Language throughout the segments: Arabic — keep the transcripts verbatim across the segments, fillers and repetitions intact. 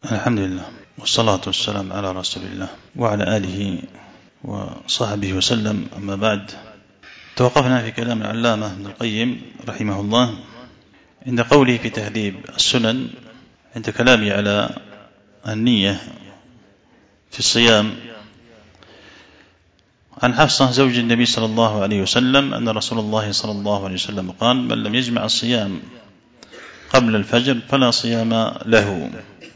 الحمد لله والصلاة والسلام على رسول الله وعلى آله وصحبه وسلم. أما بعد، توقفنا في كلام العلامة ابن القيم رحمه الله عند قوله في تهذيب السنن عند كلامه على النية في الصيام عن حفصة زوج النبي صلى الله عليه وسلم أن رسول الله صلى الله عليه وسلم قال: من لم يجمع الصيام قبل الفجر فلا صيام له.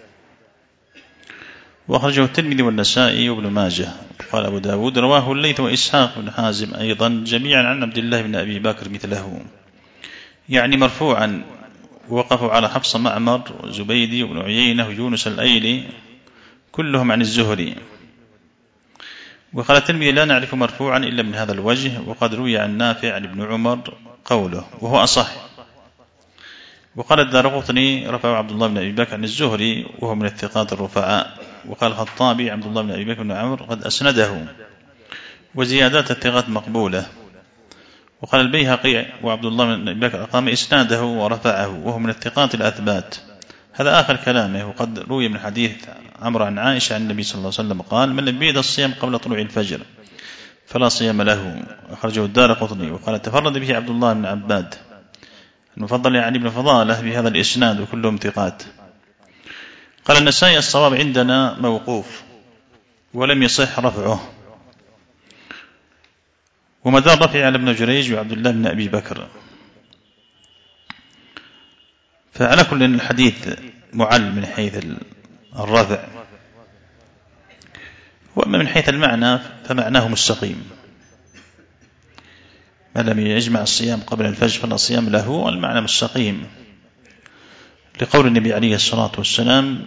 وأخرجه الترمذي والنسائي وابن ماجه. قال أبو داود: رواه الليث وإسحاق بن حازم أيضا جميعا عن عبد الله بن أبي بكر مثله، يعني مرفوعا. وقفوا على حفصة معمر وزبيدي وابن عيينة ويونس الأيلي كلهم عن الزهري. وقال الترمذي: لا نعرف مرفوعا إلا من هذا الوجه، وقد روي عن نافع عن ابن عمر قوله وهو أصح. وقال الدارقطني: رفعه عبد الله بن أبي بكر عن الزهري وهو من الثقات الرفعاء. وقال الخطابي: عبد الله بن أبي بكر بن عمر قد أسنده، وزيادات الثقات مقبولة. وقال البيهقي: وعبد الله بن أبي بكر أقام إسناده ورفعه وهو من الثقات الأثبات. هذا آخر كلامه. وقد روي من حديث عمرو عن عائشة عن النبي صلى الله عليه وسلم قال: من لم يجد الصيام قبل طلوع الفجر فلا صيام له. أخرجه الدارقطني. وقال تفرد به عبد الله بن عباد المفضل يعني ابن فضالة بهذا الإسناد وكلهم ثقات. قال النسائي: الصواب عندنا موقوف ولم يصح رفعه، ومدار رفع على ابن جريج وعبد الله بن أبي بكر. فعلى كل الحديث معل من حيث الرفع، وأما من حيث المعنى فمعناه مستقيم. ما لم يجمع الصيام قبل الفجر فلا صيام له، المعنى مستقيم لقول النبي عليه الصلاة والسلام: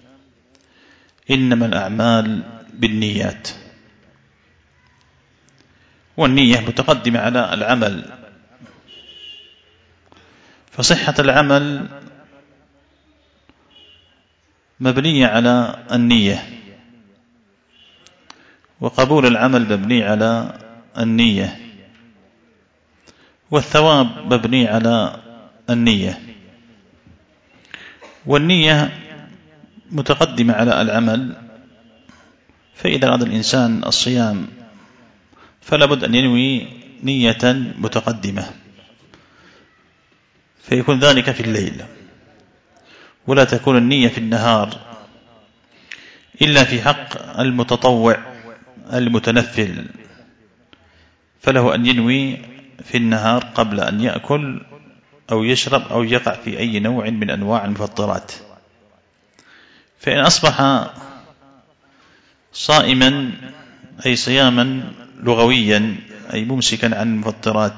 إنما الأعمال بالنيات. والنية متقدمة على العمل، فصحة العمل مبنية على النية، وقبول العمل مبني على النية، والثواب مبني على النية. والنية متقدمة على العمل، فإذا أراد الإنسان الصيام فلا بد أن ينوي نية متقدمة، فيكون ذلك في الليل، ولا تكون النية في النهار إلا في حق المتطوع المتنفل، فله أن ينوي في النهار قبل أن يأكل أو يشرب أو يقع في أي نوع من أنواع المفطرات. فإن أصبح صائما أي صياما لغويا أي ممسكا عن المفطرات،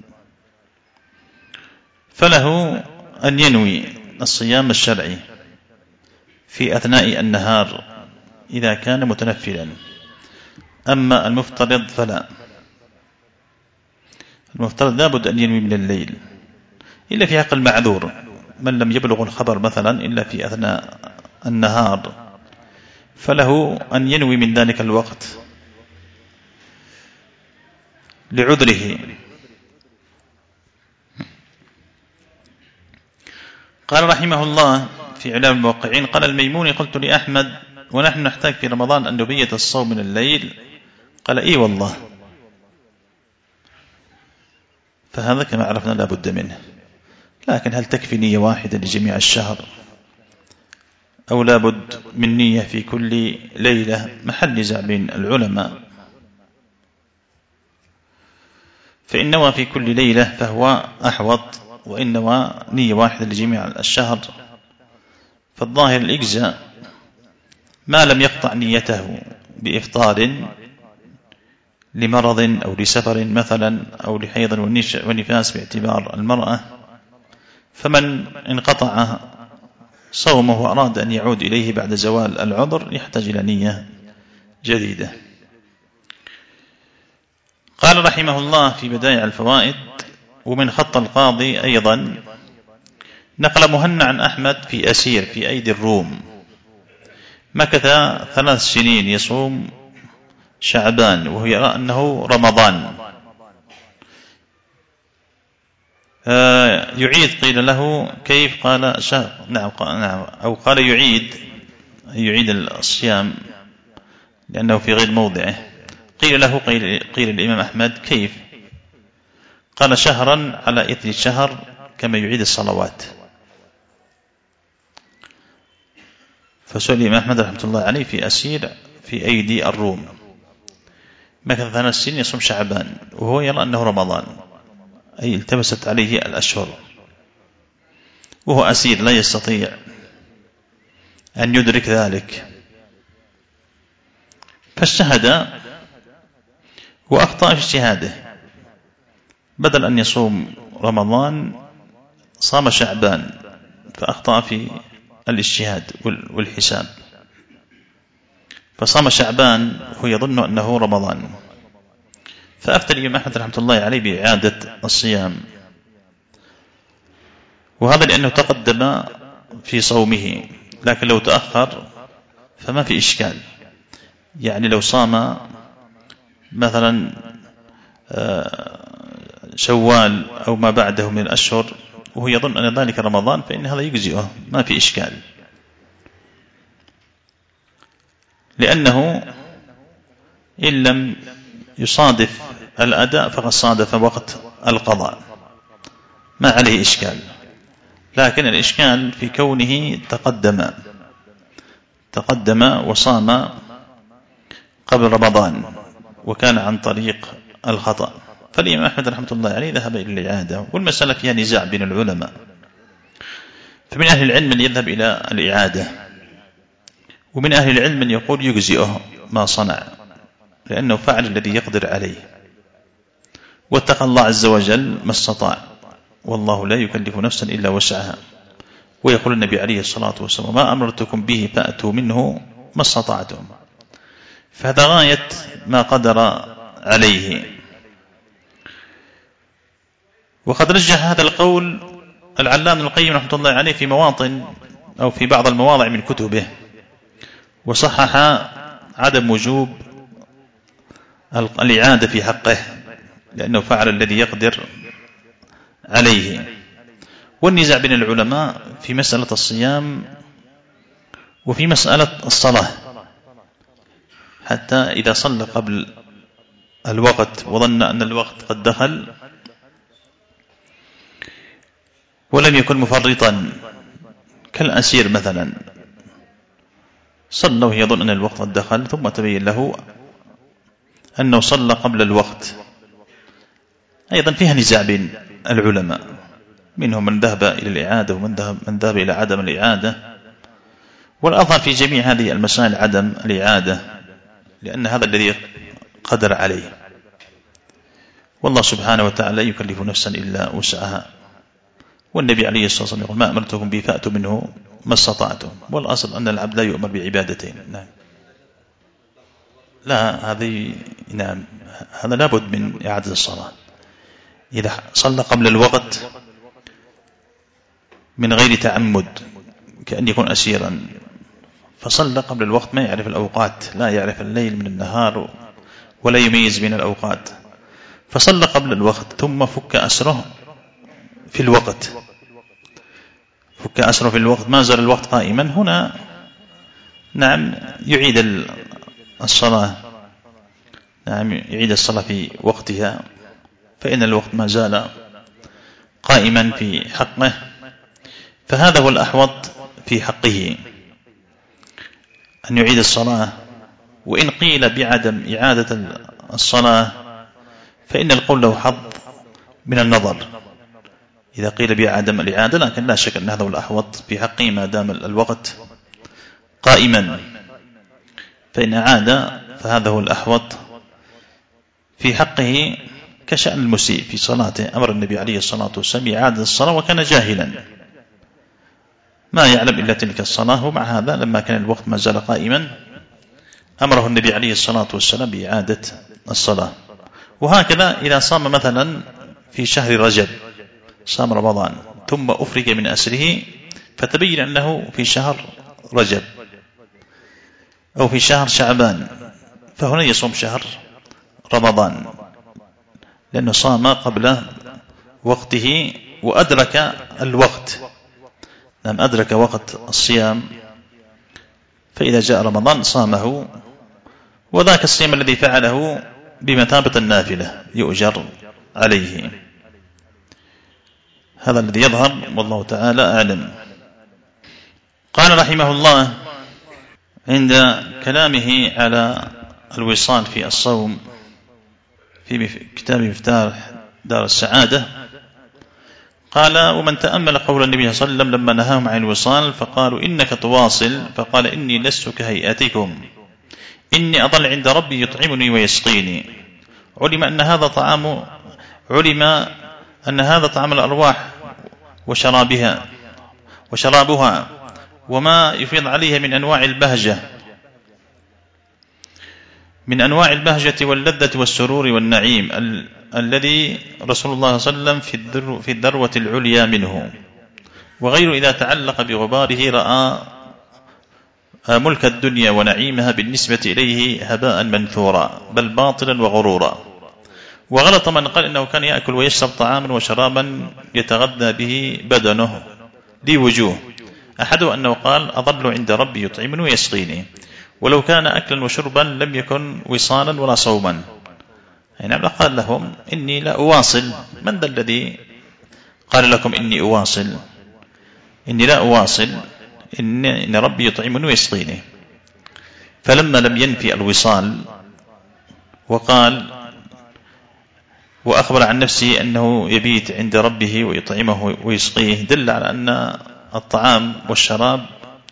فله أن ينوي الصيام الشرعي في أثناء النهار إذا كان متنفلا. أما المفترض فلا، المفترض لا بد أن ينوي من الليل إلا في حق المعذور، من لم يبلغ الخبر مثلا إلا في أثناء النهار فله أن ينوي من ذلك الوقت لعذره. قال رحمه الله في إعلام الموقعين: قال الميموني: قلت لأحمد: ونحن نحتاج في رمضان أن نبيت الصوم من الليل؟ قال: إي والله. فهذا كما عرفنا لا بد منه، لكن هل تكفي نية واحدة لجميع الشهر أو لا بد من نية في كل ليلة؟ محل نزاع بين العلماء. فإن نوى في كل ليلة فهو أحوط، وإن نوى نية واحدة لجميع الشهر فالظاهر الإجزاء ما لم يقطع نيته بإفطار لمرض أو لسفر مثلا أو لحيض ونفاس باعتبار المرأة. فمن انقطع صومه وأراد أن يعود إليه بعد زوال العذر يحتاج إلى نية جديدة. قال رحمه الله في بدائع الفوائد: ومن خط القاضي أيضا نقل مهنا عن أحمد في أسير في أيدي الروم مكث ثلاث سنين يصوم شعبان وهو يرى أنه رمضان، يعيد. قيل له: كيف؟ قال: شهر. نعم. أو قال: يعيد. أن يعيد الصيام لأنه في غير موضعه. قيل له قيل, قيل الإمام أحمد كيف؟ قال شهرا على إثر الشهر كما يعيد الصلوات. فسئل الإمام أحمد رحمة الله عليه في أسير في أيدي الروم مكث ثلاث سنين يصوم شعبان وهو يرى أنه رمضان، أي التبست عليه الأشهر وهو أسير لا يستطيع أن يدرك ذلك، فاجتهد وأخطأ في اجتهاده، بدل أن يصوم رمضان صام شعبان فأخطأ في الاجتهاد والحساب، فصام شعبان وهو يظن أنه رمضان، فأفتى الإمام أحمد رحمة الله عليه بإعادة الصيام، وهذا لأنه تقدم في صومه، لكن لو تأخر فما في إشكال. يعني لو صام مثلا شوال أو ما بعده من الأشهر وهو يظن أن ذلك رمضان فإن هذا يجزئه ما في إشكال، لأنه إن لم يصادف الأداء فقد صادف وقت القضاء ما عليه إشكال. لكن الإشكال في كونه تقدم تقدم وصام قبل رمضان وكان عن طريق الخطأ، فالإمام أحمد رحمة الله عليه ذهب إلى الإعادة، والمسألة فيها نزاع بين العلماء، فمن أهل العلم من يذهب إلى الإعادة، ومن أهل العلم من يقول يجزئه ما صنع لأنه فعل الذي يقدر عليه واتقى الله عز وجل ما استطاع، والله لا يكلف نفسا إلا وسعها. ويقول النبي عليه الصلاة والسلام ما أمرتكم به فأتوا منه ما استطعتم، فهذا غاية ما قدر عليه. وقد رجح هذا القول العلامة ابن القيم رحمة الله عليه في مواطن أو في بعض المواضع من كتبه، وصحح عدم وجوب الإعادة في حقه لأنه فعل الذي يقدر عليه. والنزاع بين العلماء في مسألة الصيام وفي مسألة الصلاة، حتى إذا صلى قبل الوقت وظن أن الوقت قد دخل ولم يكن مفرطا كالأسير مثلا، صلى وهو يظن أن الوقت قد دخل ثم تبين له أنه صلى قبل الوقت، أيضا فيها نزاع بين العلماء، منهم من ذهب إلى الإعادة ومن ذهب, من ذهب إلى عدم الإعادة، والأظهر في جميع هذه المسائل عدم الإعادة لأن هذا الذي قدر عليه، والله سبحانه وتعالى لا يكلف نفسا إلا وسعها، والنبي عليه الصلاة والسلام يقول ما أمرتكم به فأتوا منه ما استطعتم، والأصل أن العبد لا يؤمر بعبادتين. نعم لا هذه نعم هذا لابد من إعادة الصلاة. إذا صلى قبل الوقت من غير تعمد كأن يكون أسيرا فصلى قبل الوقت ما يعرف الأوقات، لا يعرف الليل من النهار ولا يميز بين الأوقات، فصلى قبل الوقت ثم فك أسره في الوقت فك أسره في الوقت ما زال الوقت قائما، هنا نعم يعيد الصلاة نعم يعيد الصلاة في وقتها، فإن الوقت ما زال قائما في حقه، فهذا هو الأحوط في حقه أن يعيد الصلاة. وإن قيل بعدم إعادة الصلاة فإن القول له حظ من النظر إذا قيل بعدم الإعادة، لكن لا شك أن هذا هو الأحوط في حقه ما دام الوقت قائما، فإن عاد فهذا هو الأحوط في حقه، كشأن المسيء في صلاته أمر النبي عليه الصلاة والسلام بإعادة الصلاة وكان جاهلا ما يعلم إلا تلك الصلاة، ومع هذا لما كان الوقت ما زال قائما أمره النبي عليه الصلاة والسلام بإعادة الصلاة. وهكذا إذا صام مثلا في شهر رجب صام رمضان ثم أفرج من أسره فتبين أنه في شهر رجب أو في شهر شعبان، فهنا يصوم شهر رمضان لأنه صام قبل وقته وأدرك الوقت، نعم أدرك وقت الصيام، فإذا جاء رمضان صامه، وذاك الصيام الذي فعله بمثابة النافلة يؤجر عليه. هذا الذي يظهر والله تعالى أعلم. قال رحمه الله عند كلامه على الوصال في الصوم في كتاب مفتاح دار السعادة، قال: ومن تأمل قول النبي صلى الله عليه وسلم لما نهاهم عن الوصال فقالوا إنك تواصل، فقال: إني لست كهيئتكم، إني أظل عند ربي يطعمني ويسقيني. علم أن هذا طعام علم أن هذا طعام الأرواح وشرابها وشرابها وما يفيض عليها من أنواع البهجة من أنواع البهجة واللذة والسرور والنعيم ال... الذي رسول الله صلى الله عليه وسلم في, الدر... في الذروة العليا منه، وغير إذا تعلق بغباره رأى ملك الدنيا ونعيمها بالنسبة إليه هباء منثورا بل باطلا وغرورا. وغلط من قال إنه كان يأكل ويشرب طعاما وشرابا يتغذى به بدنه لي وجوه. أحده أنه قال: أظل عند ربي يطعمني ويسقيني، ولو كان أكلا وشربا لم يكن وصالا ولا صوما. يعني قال لهم: إني لا أواصل. من ذا الذي قال لكم إني أواصل؟ إني لا أواصل، إن, إن ربي يطعمني ويسقيني. فلما لم ينفي الوصال وقال وأخبر عن نفسه أنه يبيت عند ربه ويطعمه ويسقيه، دل على أن الطعام والشراب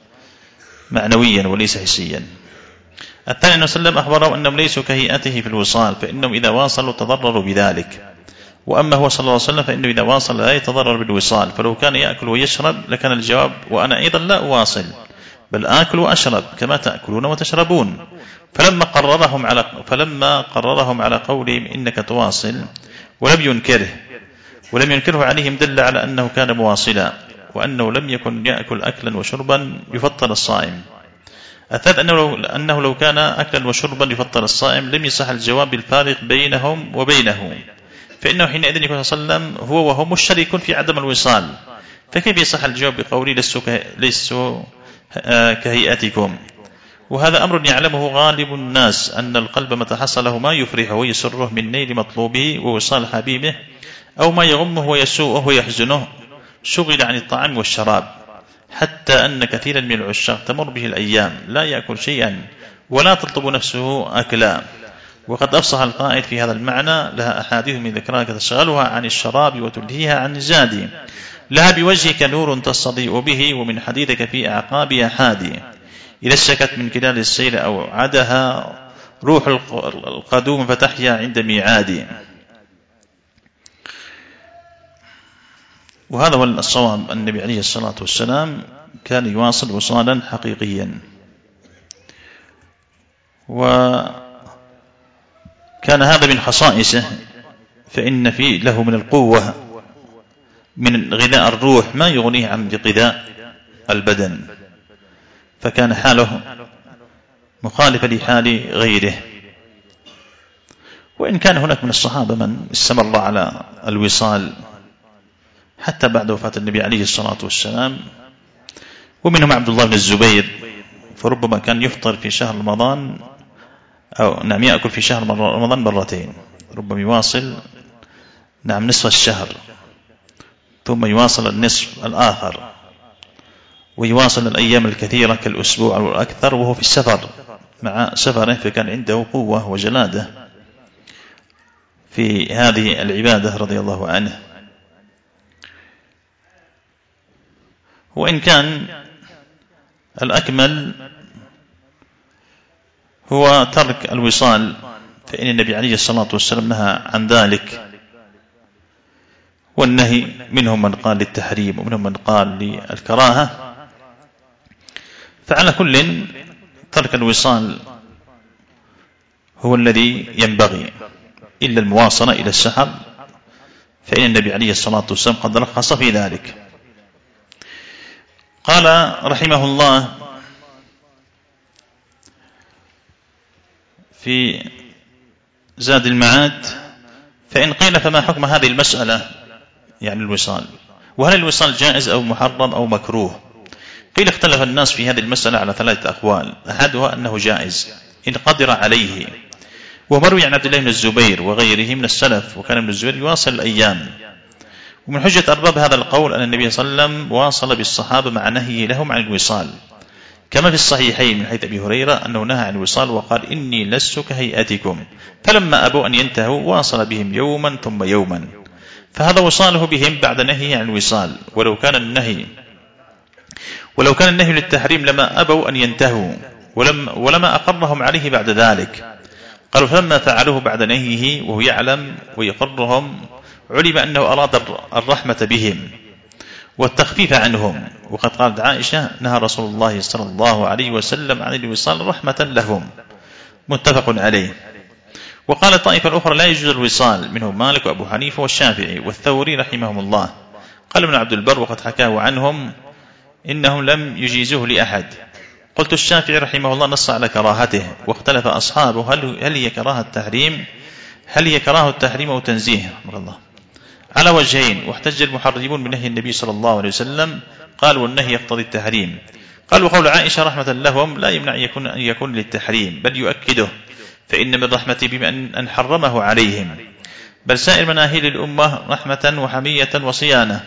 معنويا وليس حسيا. الثاني أنه صلى الله عليه وسلم أخبره أنهم ليسوا كهيئته في الوصال، فإنهم إذا واصلوا تضرروا بذلك، وأما هو صلى الله عليه وسلم فإنه إذا واصل لا يتضرر بالوصال. فلو كان يأكل ويشرب لكان الجواب: وأنا أيضا لا أواصل، بل آكل وأشرب كما تأكلون وتشربون. فلما قررهم على فلما قررهم على قولهم إنك تواصل ولم ينكره ولم ينكره عليهم، دل على أنه كان مواصلا، وأنه لم يكن يأكل أكلا وشربا يفطر الصائم. الثالث أنه لو, أنه لو كان أكلا وشربا يفطر الصائم لم يصح الجواب بالفارق بينهم وبينه، فإنه حينئذ يكون صلى الله عليه وسلم هو وهو مشترك في عدم الوصال، فكيف يصح الجواب بقولي لستوا كهيئتكم؟ وهذا أمر يعلمه غالب الناس، أن القلب متى حصل له ما يفرحه ويسره من نيل مطلوبه ووصال حبيبه، أو ما يغمه ويسوءه ويحزنه، شغل عن الطعام والشراب، حتى أن كثيرا من العشاق تمر به الأيام لا يأكل شيئا ولا تطلب نفسه أكلا. وقد أفصح القائل في هذا المعنى: لها أحاديث من ذكرك تشغلها عن الشراب وتلهيها عن الزاد، لها بوجهك نور تستضيء به، ومن حديثك في أعقابها حادي، إذا اشتكت من كلال السير أو عدها روح القدوم فتحيا عند ميعاد. وهذا هو الصواب. النبي عليه الصلاة والسلام كان يواصل وصالا حقيقيا، وكان هذا من خصائصه، فإن فيه له من القوة من غذاء الروح ما يغنيه عن غذاء البدن، فكان حاله مخالفة لحال غيره. وإن كان هناك من الصحابة من استمر على الوصال حتى بعد وفاة النبي عليه الصلاة والسلام، ومنهم عبد الله بن الزبير، فربما كان يفطر في شهر رمضان أو نعم يأكل في شهر رمضان مرتين، ربما يواصل نعم نصف الشهر ثم يواصل النصف الآخر، ويواصل الأيام الكثيرة كالأسبوع أو الأكثر وهو في السفر مع سفره، فكان عنده قوة وجلادة في هذه العبادة رضي الله عنه. وإن كان الأكمل هو ترك الوصال، فإن النبي عليه الصلاة والسلام نهى عن ذلك، والنهي منهم من قال للتحريم ومنهم من قال للكراهة. فعلى كل ترك الوصال هو الذي ينبغي، إلا المواصلة إلى السحر، فإن النبي عليه الصلاة والسلام قد رخص في ذلك. قال رحمه الله في زاد المعاد: فإن قيل فما حكم هذه المسألة، يعني الوصال، وهل الوصال جائز أو محرم أو مكروه؟ قيل اختلف واختلف الناس في هذه المسألة على ثلاثة أقوال. أحدها أنه جائز إن قدر عليه، ومروي عن عبد الله بن الزبير وغيره من السلف، وكان ابن الزبير يواصل الأيام. ومن حجة أرباب هذا القول أن النبي صلى الله عليه وسلم واصل بالصحابة مع نهيه لهم عن الوصال، كما في الصحيحين من حديث أبي هريرة أنه نهى عن الوصال وقال إني لست كهيئتكم، فلما أبوا أن ينتهوا واصل بهم يوما ثم يوما، فهذا وصاله بهم بعد نهيه عن الوصال. ولو كان النهي ولو كان النهي للتحريم لما أبوا أن ينتهوا، ولم ولما أقرهم عليه بعد ذلك. قالوا فلما فعلوه بعد نهيه وهو يعلم ويقرهم علم أنه أراد الرحمة بهم والتخفيف عنهم. وقد قالت عائشة نهى رسول الله صلى الله عليه وسلم عن الوصال رحمة لهم، متفق عليه. وقال طائفة الأخرى لا يجوز الوصال، منهم مالك وأبو حنيفة والشافعي والثوري رحمهم الله. قال ابن عبد البر وقد حكاه عنهم إنهم لم يجيزوه لأحد. قلت الشافعي رحمه الله نص على كراهته، واختلف أصحابه هل هل هي كراهة التحريم هل هي كراهة التحريم أو تنزيه الله على وجهين. واحتج المحرمون من نهي النبي صلى الله عليه وسلم، قال والنهي يقتضي التحريم. قال وقول عائشة رحمة لهم لا يمنع يكون أن يكون للتحريم، بل يؤكده، فإن من رحمته بما أن حرمه عليهم، بل سائر مناهي الأمة رحمة وحمية وصيانة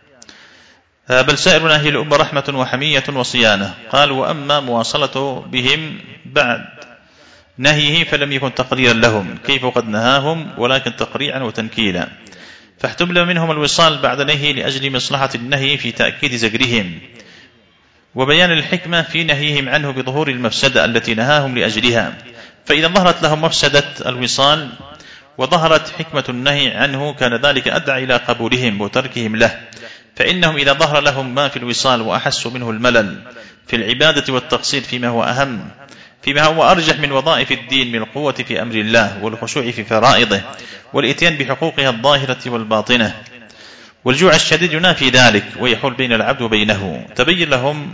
بل سائر مناهي الأمة رحمة وحمية وصيانة. قال وأما مواصلته بهم بعد نهيه فلم يكن تقريرا لهم، كيف قد نهاهم، ولكن تقريعا وتنكيلا، فاحتمل منهم الوصال بعد نهي لأجل مصلحة النهي في تأكيد زجرهم وبيان الحكمة في نهيهم عنه بظهور المفسدة التي نهاهم لأجلها. فإذا ظهرت لهم مفسدة الوصال وظهرت حكمة النهي عنه كان ذلك أدعى إلى قبولهم وتركهم له، فإنهم إذا ظهر لهم ما في الوصال وأحسوا منه الملل في العبادة والتقصير فيما هو أهم فيما هو أرجح من وظائف الدين من القوة في أمر الله والخشوع في فرائضه والإتيان بحقوقها الظاهرة والباطنة، والجوع الشديد ينافي ذلك ويحول بين العبد وبينه، تبين لهم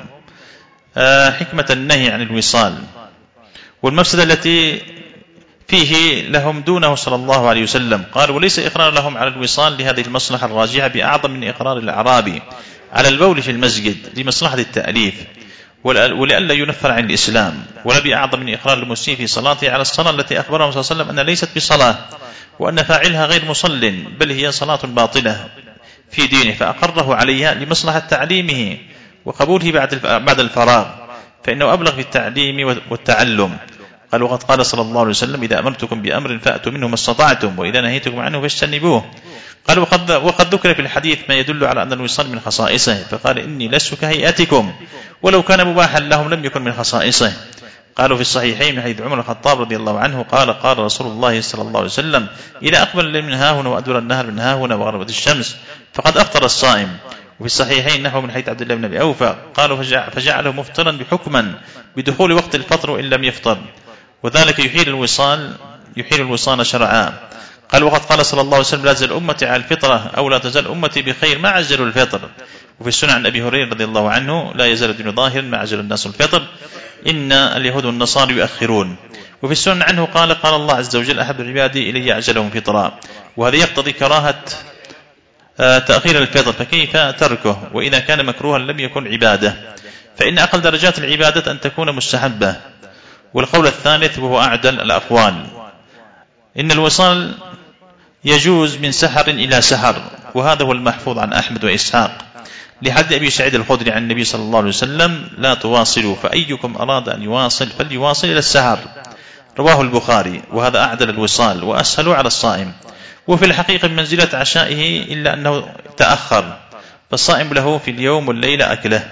حكمة النهي عن الوصال والمفسدة التي فيه لهم دونه صلى الله عليه وسلم. قال وليس إقرار لهم على الوصال لهذه المصلحة الراجحة بأعظم من إقرار الأعرابي على البول في المسجد لمصلحة التأليف ولئلا ينفر عن الإسلام، ولا بأعظم من إقرار المسيء في صلاته على الصلاة التي أخبرهم صلى الله عليه وسلم أنها ليست بصلاة، وأن فاعلها غير مصل بل هي صلاة باطلة في دينه، فأقره عليها لمصلحة تعليمه وقبوله بعد الفراغ، فإنه أبلغ في التعليم والتعلم. قال وقد قال صلى الله عليه وسلم إذا أمرتكم بأمر فأتوا منه ما استطعتم وإذا نهيتكم عنه فاجتنبوه. قال وقد, وقد ذكر في الحديث ما يدل على أن الوصال من خصائصه، فقال إني لست كهيئتكم، ولو كان مباحا لهم لم يكن من خصائصه. قالوا في الصحيحين من حديث عمر الخطاب رضي الله عنه قال قال رسول الله صلى الله عليه وسلم إذا أقبل الليل من هاهنا وأدبر النهر من هاهنا وغربت الشمس فقد أفطر الصائم. وفي الصحيحين نحو من حديث عبد الله بن أبي أوفى قالوا فجعله مفطرا بحكما بدخول وقت الفطر وإن لم يفطر، وذلك يحيل الوصال يحيل الوصال شرعا. قال وقد قال صلى الله عليه وسلم لا تزال أمتي على الفطرة أو لا تزال أمتي بخير ما عجلوا الفطر. وفي السنة عن أبي هريرة رضي الله عنه لا يزال الدين ظاهرا ما عجل الناس الفطر إن اليهود والنصارى يؤخرون. وفي السنة عنه قال قال الله عز وجل أحب العباد إلي أجلهم فطرا، وهذا يقتضي كراهة تأخير الفطر، فكيف تركه وإذا كان مكروها لم يكن عبادة، فإن أقل درجات العبادة أن تكون مستحبة. والقول الثالث وهو أعدل الأقوال إن الوصال يجوز من سحر إلى سحر، وهذا هو المحفوظ عن أحمد وإسحاق لحديث أبي سعيد الخدري عن النبي صلى الله عليه وسلم لا تواصلوا فأيكم أراد أن يواصل فليواصل إلى السحر، رواه البخاري. وهذا أعدل الوصال وأسهل على الصائم، وفي الحقيقة منزلة عشائه إلا أنه تأخر، فالصائم له في اليوم والليلة أكله،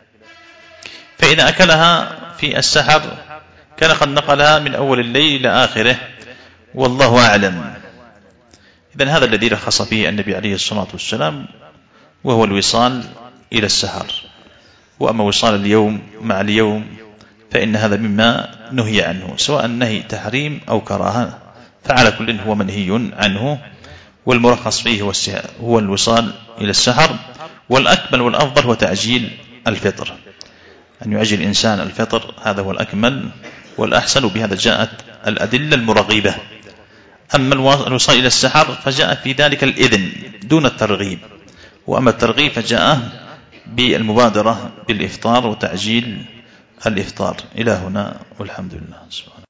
فإذا أكلها في السحر كان قد نقلها من أول الليل إلى آخره، والله أعلم. إذن هذا الذي رخص فيه النبي عليه الصلاة والسلام وهو الوصال إلى السحر. وأما وصال اليوم مع اليوم فإن هذا مما نهي عنه سواء نهي تحريم أو كراهة، فعلى كل هو منهي عنه، والمرخص فيه هو الوصال إلى السحر. والأكمل والأفضل هو تعجيل الفطر، أن يعجل الإنسان الفطر، هذا هو الأكمل والأحسن، بهذا جاءت الأدلة المرغبة. أما الوصال إلى السحر فجاء في ذلك الإذن دون الترغيب، وأما الترغيب فجاء بالمبادرة بالإفطار وتعجيل الإفطار. إلى هنا والحمد لله.